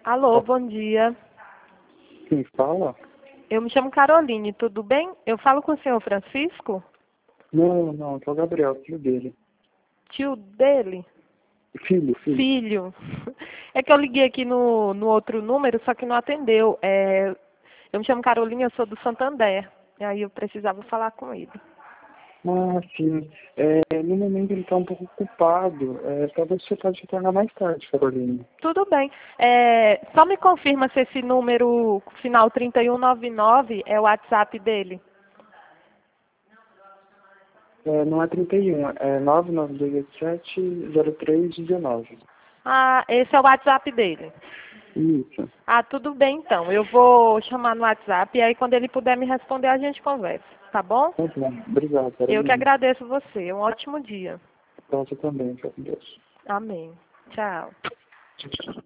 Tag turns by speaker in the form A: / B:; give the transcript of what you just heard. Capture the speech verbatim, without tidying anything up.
A: Alô, bom dia.
B: Quem fala?
A: Eu me chamo Caroline, tudo bem? Eu falo com o senhor Francisco?
B: Não, não, é o Gabriel, filho dele.
A: Tio dele?
B: Filho, filho.
A: Filho. É que eu liguei aqui no, no outro número, só que não atendeu. É, eu me chamo Caroline, eu sou do Santander. E aí eu precisava falar com ele.
B: Ah, sim. É, no momento ele está um pouco ocupado. É, talvez você pode retornar mais tarde, Caroline.
A: Tudo bem. É, só me confirma se esse número final trinta e um noventa e nove é o WhatsApp dele.
B: É, não é trinta e um, é nove nove dois sete zero três um nove.
A: Ah, esse é o WhatsApp dele.
B: Isso.
A: Ah, tudo bem então. Eu vou chamar no WhatsApp e aí quando ele puder me responder a gente conversa, tá bom?
B: Tá bom. Obrigado,
A: Eu que
B: Caroline.
A: agradeço você. Um ótimo dia.
B: Pra você também, fica com Deus.
A: Amém. Tchau.
B: Tchau, tchau.